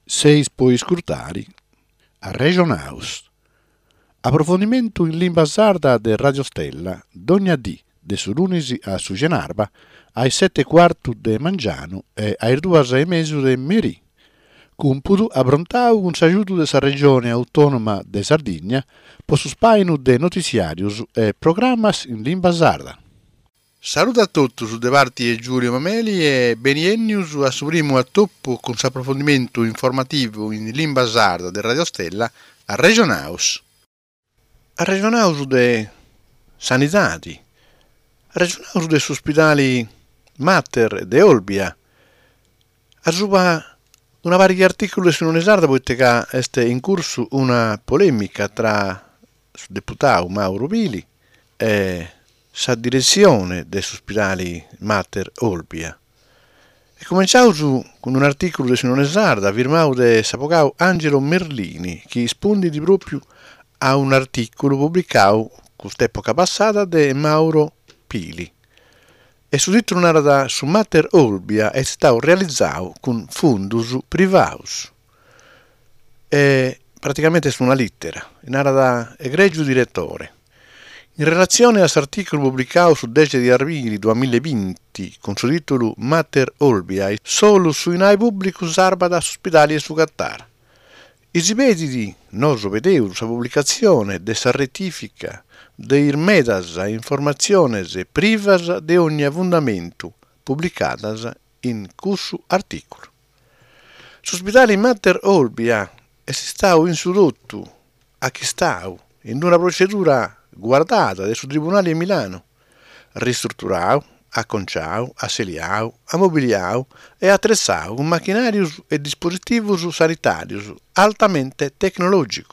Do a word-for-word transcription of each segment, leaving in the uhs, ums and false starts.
Seis puoi scrutare a Region House. Approfondimento in lingua sarda de Radio Stella, dogna dì, de su lunisi a su Genarba, ai sette quartu de Mangiano e ai due e mezzo de Merì. Cumpudu abrontau un sagiuto de sa regione autonoma de Sardigna, po su spainu de noticiarius e programmas in lingua sarda. Saluto a tutti su De Varti e Giulio Mameli e beniennius a su primo attoppo con su approfondimento informativo in lingua sarda de Radio Stella a Region House. A Region House de Sanitati, a Region House de ospitali Mater de Olbia, a suba una vari articoli su non sarda poiché è in corso una polemica tra il deputato Mauro Pili e sa direzione degli ospitali Mater Olbia. E cominciamo con un articolo su non sarda firmato da Sapocao Angelo Merlini, che risponde di proprio a un articolo pubblicato quest'epoca passata da Mauro Pili. E su titolo narra su Mater Olbia è stato realizzato con fundus privaus. E praticamente su una lettera, narra da egregio direttore. In relazione a questo articolo pubblicato su dieci di aprile duemilaventi con su titolo Mater Olbia solo su inai pubblico sarba da ospitali e su Qatar. I ripetiti non vedeu la pubblicazione dessa rettifica dei medas informaziones privas de ogni fondamento pubblicatas in questo articolo. L'ospitale Mater Olbia è stato introdotto a chi stau in una procedura guardata sul Tribunale di Milano, ristrutturato, acconciato, asseliato, ammobiliato e attrezzato con macchinari e dispositivi sanitari altamente tecnologici.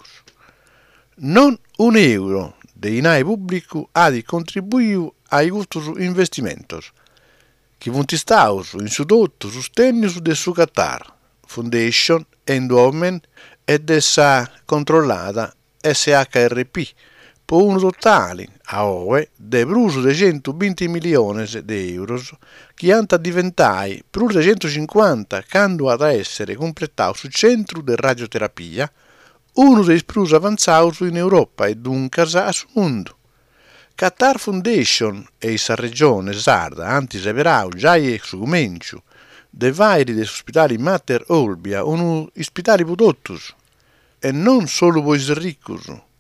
Non un euro dei inai pubblico ha di contribuire ai questi investimenti, che sono stati in sudotto sostegno del su Qatar, Foundation, Endowment e dessa controllata S H R P, per un totale a ove di più di centoventi milioni di euro che hanno diventato più di centocinquanta quando ad essere completato sul centro di radioterapia, uno dei più avanzati in Europa e dunque al mondo. Qatar Foundation e la regione sarda hanno severau già e su comincio dei vari degli ospitali Mater Olbia, uno ospitali prodottus e non solo per i ricchi.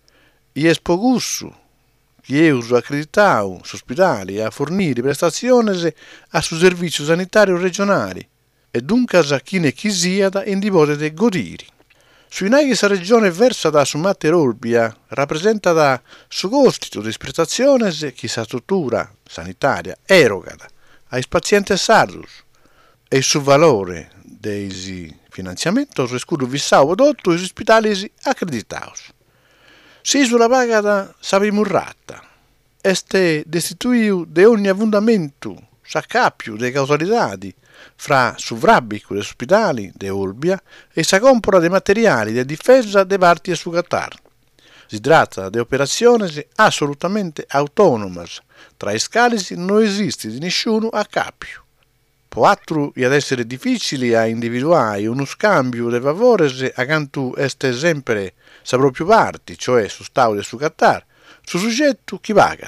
I espogussu, che è accreditato su ospitali a fornire prestazioni a su servizio sanitario regionali e dunque a chi ne chi sia in dipotete godiri. Sui nai che la regione versa da su Mater Olbia rappresenta da su costo di prestazioni che la struttura sanitaria eroga ai pazienti sardus e sul valore dei finanziamenti escludo vissato prodotto ai ospitali accreditati. Si sulla pagata sapimurrata, este destituiu de ogni fondamento, s'accappio de causalitadi fra su vrabbico degli ospitali de Olbia e sa compra de materiali de difesa de parti e su Qatar. Si tratta de operazioni assolutamente autonomas, tra i scalisi non esiste di nessuno accappio. Può altro ad essere difficile a individuare uno scambio di favori accanto este sempre sa propria parte, cioè su Stato e su Qatar, su soggetto chi paga.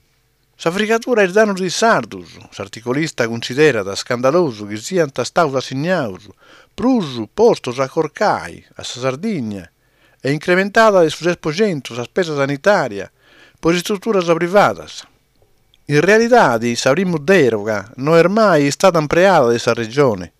Sa fricatura il danno di sardus, l'articolista considera da scandaloso che siano stati assegnati prusu postos a Corcai, a Sardegna, e incrementata del sei per cento la spesa sanitaria per strutture private. In realtà, la prima deroga non è mai stata ampliata da questa regione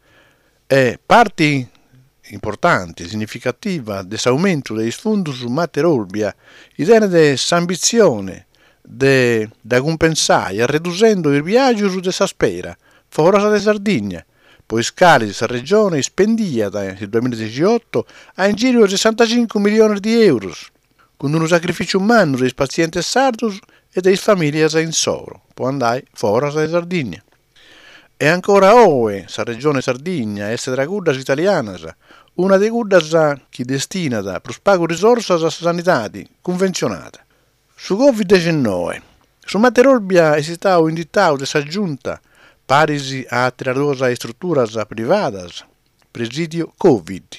e parti importanti, significativa dell'aumento dei fondi su Mater Olbia, idea dell'ambizione de, da compensare, riducendo il viaggio su dessa spera, favosa di Sardegna, poi scali di questa regione spendia nel duemiladiciotto a in giro di sessantacinque milioni di euro, con uno sacrificio umano dei pazienti sardus e delle famiglie in soro, può andare fuori da Sardegna. E ancora ove, sa regione Sardegna, essere tra guddas italianas, una dei guddas che destinata per spago risorse a sanità convenzionata. Su covid diciannove, su Mater Olbia è stato inditato dessa giunta parisi a trasdose strutture private, presidio Covid,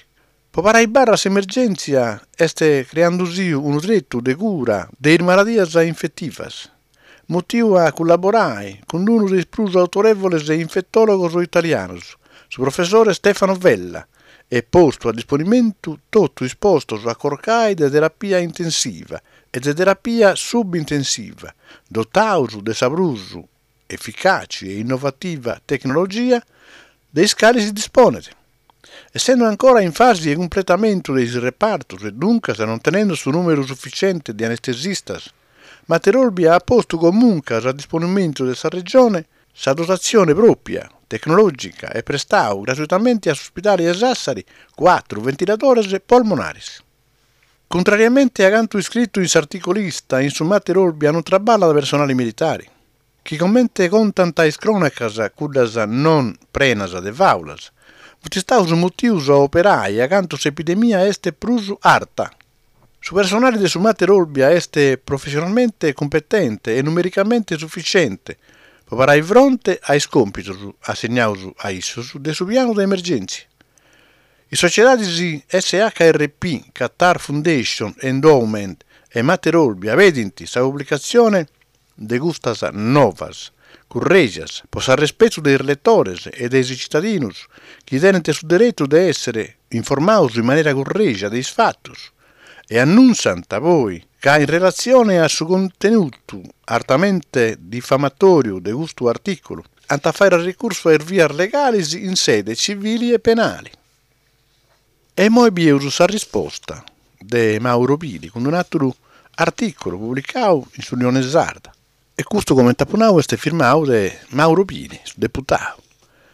Para barras emergencia este creandosi un retto de cura de maladias infettivas. Motivo a collaborare con uno dei più autorevoli infettologos italianos, il professore Stefano Vella, e posto a disponimento tutto esposto a corcai di terapia intensiva e di terapia subintensiva, dotato di sabruso, efficace e innovativa tecnologia, dei scali si dispone. Essendo ancora in fase di completamento dei reparti e dunque non tenendo su numero sufficiente di anestesistas, Materolbia ha posto comunque a disponimento della regione sa dotazione propria, tecnologica e prestau gratuitamente a ospitali a Sassari quattro ventilatori polmonari. Contrariamente a quanto scritto in s'articolista, in su Materolbia non traballa da personale militari. Chi commenta con tantas cronacas cudas non prenas de vaulas, Vutistaus motivus operai a canto s'epidemia este prusu arta. Su personale de su Materolbia este professionalmente competente e numericamente sufficiente per fare fronte ai scompiti assegnaus a issos de su piano de emergenza. I societati S H R P, Qatar Foundation Endowment e Materolbia vedenti sa pubblicazione de gustas novas, curregias, posa rispetto dei letores e dei cittadinus, chi tenente su diritto di essere informaus in maniera correggia dei fattus, e annunciant a voi che in relazione al suo contenuto altamente diffamatorio de gusto articolo, anta fare ricorso a via legali in sede civili e penali. E moi bieus sa risposta de Mauro Pili con un altro articolo pubblicato in sull'Unione Sarda. E questo commentapunau este firmau de Mauro Pini, su deputato.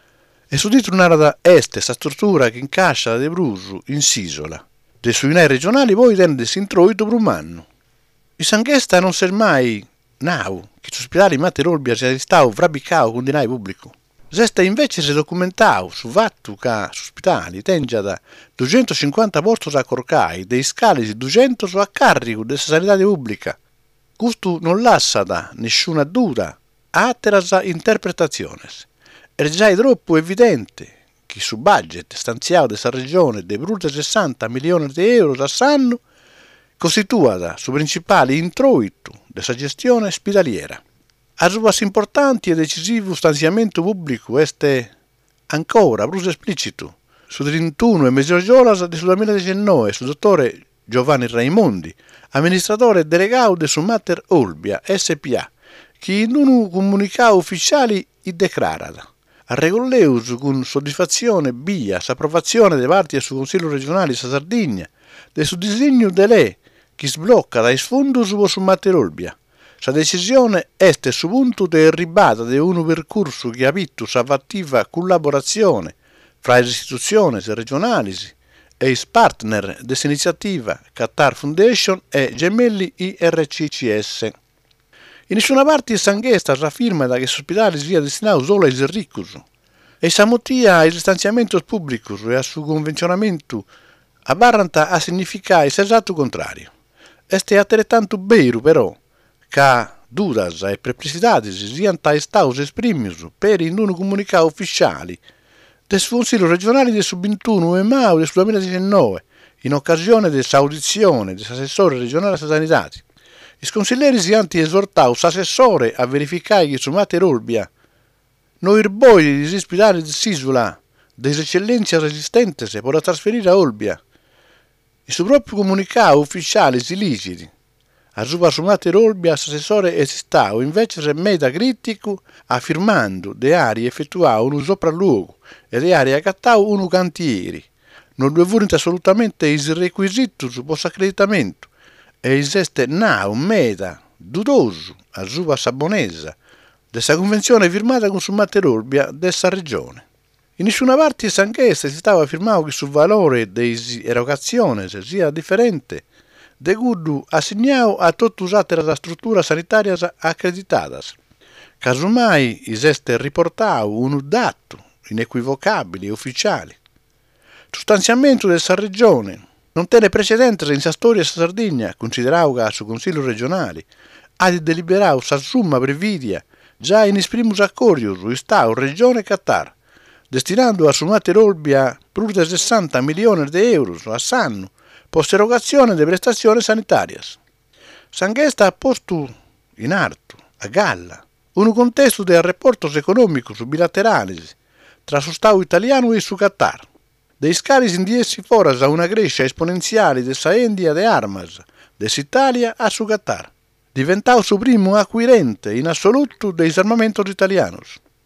E su dito narra este sa struttura che incascia de Brusu in Sisola. De sui unai regionali poi tende s'introito per un anno. I sanghesta non ser mai nau, che l'ospedale Materolbia sia stato frabicao con denaro pubblico. Zesta invece si documentau su fatto che l'ospedale tenga da duecentocinquanta posti a corcai, dei scali duecento a carico della sanità pubblica. Questo non lascia da nessuna duda altre interpretazioni. È già troppo evidente che su budget stanziato della regione di brutte sessanta milioni di euro all'anno costituita su principale introito della gestione ospedaliera. A suo importante e decisivo stanziamento pubblico è ancora più esplicito su trentuno e mezzogiorno del duemiladiciannove su dottore Giovanni Raimondi, amministratore delegato de su Materolbia S P A, che in un comunicato ufficiale i declarata. Arregolleus con soddisfazione via s'approvazione dei parti sul Consiglio regionale di Sardegna del suo disegno di legge che sblocca dai sfondi su Materolbia. Sa decisione este su punto de ribata di un percorso che ha visto sa fattiva collaborazione fra le istituzioni regionali e i partner dell'iniziativa Qatar Foundation e gemelli I R C C S. In nessuna parte sanghesta afferma che l'ospedale sia destinato solo ai ricchi e sa motia ai stanziamenti pubblici e al suo convenzionamento abbarranta a significare l'esatto contrario. Este altrettanto vero però che dudas e perplessità siano stati espressi per in un comunicato ufficiale del Consiglio regionale del ventuno di maggio del duemiladiciannove, in occasione dell'audizione dell'assessore regionale della sanità. I consiglieri si hanno esortato l'assessore a verificare che su Materolbia non erboi di ospedali di Sisola delle eccellenze resistenti per trasferire a Olbia. Il suo proprio comunicato ufficiale si liciti. A sua su Materolbia l'assessore è stato invece metacritico affermando di aree effettuato un sopralluogo e di aree accattato un cantieri. Non dovevano assolutamente i requisiti su posto accreditamento e esiste now meta dudoso a sua sabonesa dessa convenzione firmata con su Materolbia dessa regione. In nessuna parte sanghesta si stava affermando che sul valore delle erogazioni sia differente de gudu assegnato a tutte le strutture sanitarie accreditate. Casomai esiste riportato un dato inequivocabile e ufficiale. Lo stanziamento della regione non tiene precedente in sa storia della Sardegna, considerato che il Consiglio regionale ha deliberato sa somma previdia già in esprimus accordios su Stato, Regione e Qatar, destinando a su Mater Olbia più di sessanta milioni di euro a anno per erogazione di prestazioni sanitarie. S'anghesta ha posto in atto, a galla, un contesto di rapporti economici bilaterali tra lo Stato italiano e su Qatar, dei scali indiesi foras a una crescita esponenziale della India de armas, dell'Italia a su Qatar, diventato il primo acquirente in assoluto dei armamenti italiani.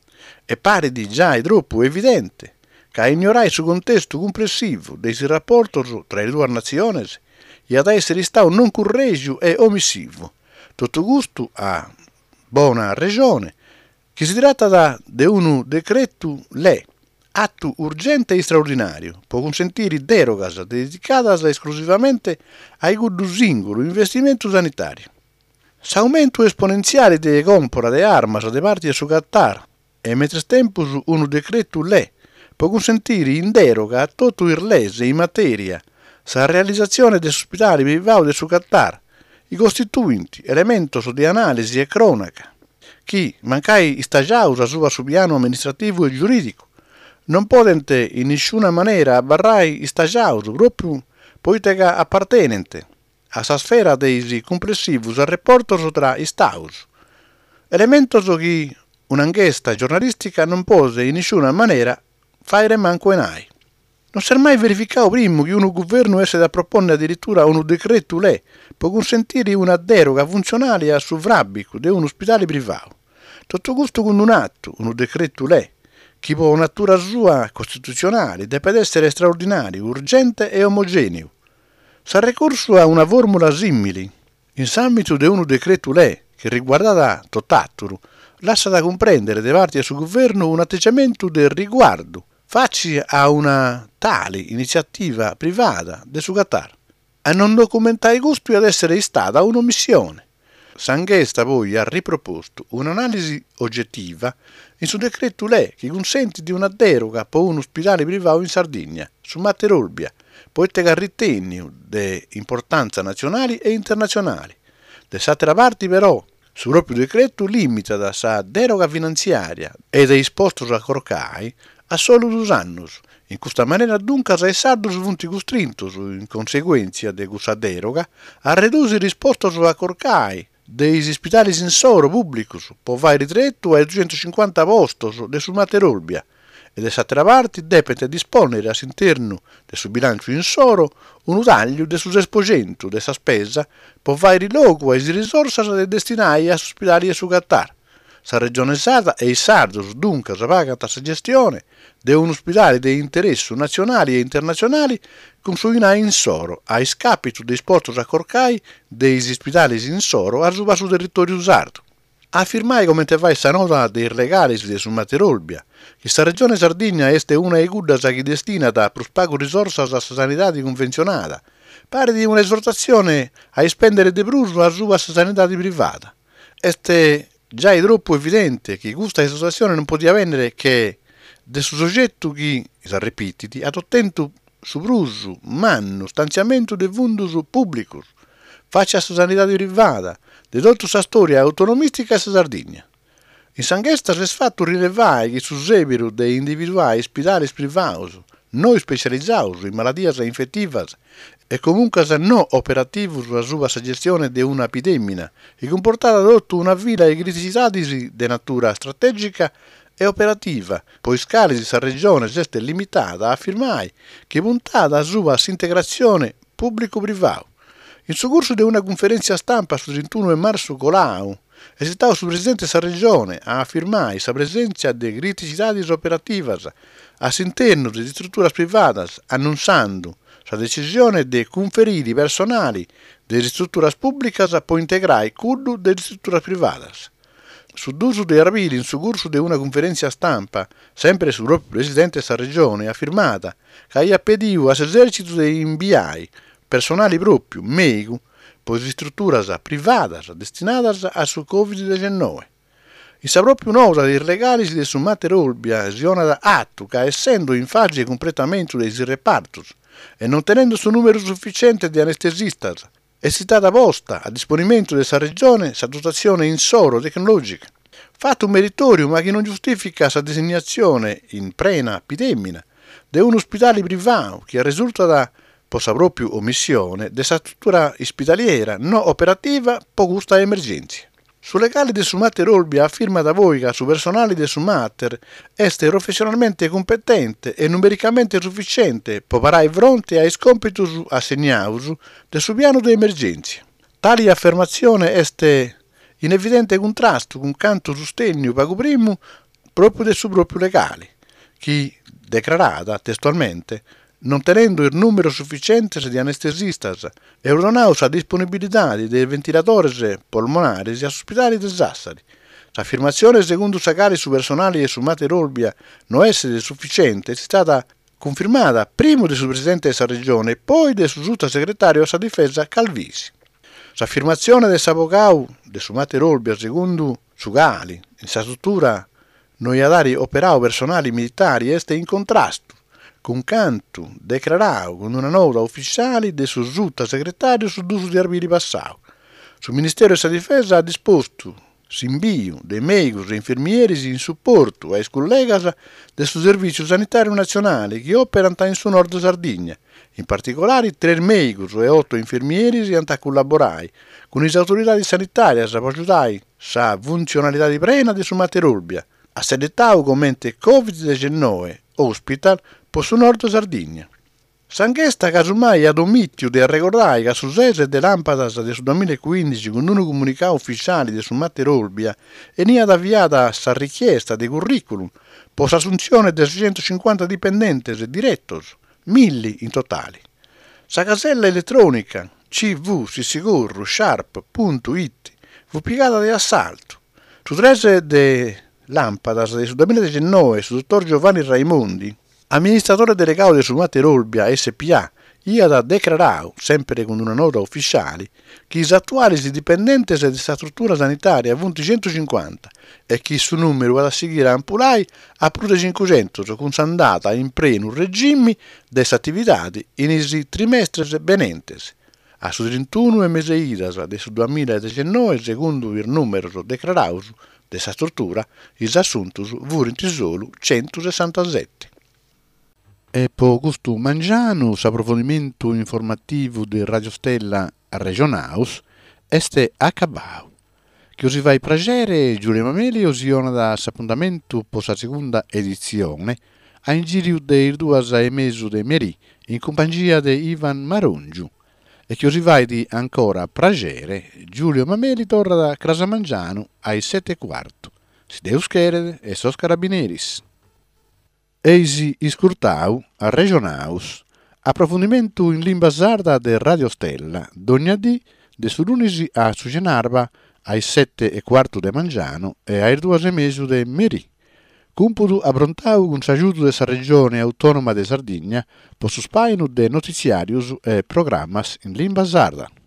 E pare di già è troppo evidente che a ignorare il contesto complessivo dei rapporti tra le due nazioni e ad essere stato non correggio e omissivo, tutto gusto a buona ragione, che si tratta di un decreto le atto urgente e straordinario per consentire derogas dedicate esclusivamente ai gudu singolo investimento sanitario. L'aumento esponenziale delle compra di armi da parte su Qatar e mentre tempo un decreto le per consentire in deroga a tutto il lese in materia la realizzazione dell'ospedale privati su Qatar, i costituenti elementi di analisi e cronaca, che, mancai stagiaus su su piano amministrativo e giuridico, non potente in nessuna maniera abbarrare i stagiaus proprio poiché appartenente a sa sfera dei complessivos rapporti tra i Staus, elementi che un'inchiesta giornalistica non può in nessuna maniera fare manco enai. Non si è mai verificato prima che un governo esse da proporre addirittura un decreto le per consentire una deroga funzionale a sovrabico di un ospedale privato. Tutto questo con un atto, un decreto le, che per natura sua costituzionale deve essere straordinario, urgente e omogeneo. S'ha ricorso a una formula simile, in ambito di un decreto le che riguardava Totaturu, lascia da comprendere da parte del suo governo un atteggiamento del riguardo facci a una tale iniziativa privata del suo Qatar e non documentare i gusti ad essere stata un'omissione. S'anghesta poi ha riproposto un'analisi oggettiva in suo decreto le che consente di una deroga per un ospedale privato in Sardegna, su Mater Olbia, poiché ha ritenio di importanza nazionale e internazionale. Dall'altra parte però, su proprio decreto limita da sa deroga finanziaria e dei sposti a corcai a solo due anni. In questa maniera dunque i sardos vunti costrintos, in conseguenza di questa deroga, a ridurre i risposti a corcai dei ospedali in soro pubblicus, per vai ritretto ai duecentocinquanta posti de su Mater Olbia, e dall'altra parte deve disporre all'interno del suo bilancio in soro un taglio del suo esposento della spesa per vai luogo e risorse destinate a ospedali su Qatar. La regione sarda e i sardos dunque pagano la gestione di un ospedale di interesse nazionali e internazionali con su in soro, a scapito dei sport accorcai dei ospedali in soro a su territorio sardo. Affermai come te vai sa nota dei regali di su Mater Olbia, che sta regione Sardegna è una e guddas che destinata a prospago risorse alla sanità convenzionata, pare di un'esortazione a spendere di più la sua sanità privata. Este già è troppo evidente che questa situazione non può avvenire che del soggetto che, si ripetiti, ha ottenuto su bruso, manno, stanziamento di fundus pubblicus, faccia a sanità privata, di tutta la storia autonomistica della Sardegna. In Sanghesta si è fatto rilevare che su sebero di individuali ospedali privati, non specializzati in malattie infettive e comunque non operativi sulla sua gestione di un'epidemia, e comportata tutta una fila di criticità di natura strategica e operativa, poi scale di questa regione è limitata a affermare che puntata a sua integrazione pubblico-privato. In suo corso di una conferenza stampa sul trentuno marzo Colau, è stato il presidente della regione a affermare la presenza di criticità operative all'interno di strutture private, annunciando la decisione di conferire i personali delle strutture pubbliche per integrare il cudo delle strutture private. Su d'uso di aprile, in suo corso di una conferenza stampa, sempre sul proprio presidente della regione, ha affermato che ha pedito all'esercito di inviare personali proprio, medico, per strutture private destinate a su covid diciannove. In sa proprio nota dei regali di su Mater Olbia, zona da atto che essendo in fase di completamento dei repartos e non tenendo su numero sufficiente di anestesistas, è stata posta a disponimento della regione sa dotazione in soro tecnologica, Fatto meritorio, ma che non giustifica sa designazione in prena epidemina de un ospedale privato che risulta da possa proprio omissione della struttura ospedaliera non operativa po gusta emergenze. Sulle cali del Sumater Olbia afferma da voi che su personale del Sumater è professionalmente competente e numericamente sufficiente per parare fronte ai compiti assegnati del suo piano di emergenze. Tale affermazione è in evidente contrasto con canto sostegno pago primo proprio del suo proprio legale, che declarata testualmente non tenendo il numero sufficiente di anestesistas e ordonando la disponibilità dei ventilatori polmonari agli ospedali di Sassari. L'affermazione, secondo Sacari su personali e su Mater Olbia, non essere sufficiente è stata confermata prima del suo presidente della regione e poi del suo sottosegretario alla difesa Calvisi. L'affermazione del Sapocau del su Mater Olbia, secondo Sugali, in sa struttura noi adari operao personali militari è in contrasto con canto declarato con una nota ufficiale del suo sottosegretario sull'uso di armi di passato. Sul Ministero della Difesa ha disposto l'invio dei medici e infermieri in supporto ai colleghi del suo Servizio Sanitario Nazionale che operano in su Nord Sardegna, in particolare tre medici e otto infermieri che hanno collaborato con le autorità sanitarie per aiutare la funzionalità di prena di Sumater Olbia, assedettato come covid diciannove Hospital per su Nord Sardegna. Sanghesta casomai ad omittio di ricordare che su sese de Lampadas del duemilaquindici con un comunicato ufficiale di Sumater Olbia e ne ha avviata sa richiesta di curriculum per l'assunzione di seicentocinquanta dipendenti e direttori, mille in totale. Sa casella elettronica c v sicuro sharp punto it fu piegata di assalto. Su trese de Lampadas del duemiladiciannove su dottor Giovanni Raimondi, amministratore delegato di Sumater Olbia S P A, ha declarato, sempre con una nota ufficiale, che gli attuali dipendenti della struttura sanitaria sono centocinquanta e che il suo numero va a seguire a Ampulai a più di cinquecento, con andata in pleno regime delle attività in i trimestri benentes. A su trentuno mesi idas del duemiladiciannove, secondo il numero declarato della struttura, i assunti furono solo centosessantasette. E per questo mangiano, l'approfondimento informativo di Radio Stella Regionaus este accabato. Che si va a piacere, Giulia Mameli osiona da appuntamento per la seconda edizione a in giro dei due e mezzo di Merì in compagnia di Ivan Marongiu. E che si va di ancora piacere, Giulio Mameli torna da Crasamangiano ai sette e quarto. Si deus cherede e sos carabineris. Eisi iscurtau a Regionaus, approfondimento in lingua sarda de Radio Stella, d'ogni dì, de su lunisi a Sugenarba, ai sette e quarto de Mangiano e ai due e mezzo de Merì. Cumpudu abbrontau con s'aiuto de sa regione autonoma de Sardegna, per su spainu de notiziarius e programmas in lingua sarda.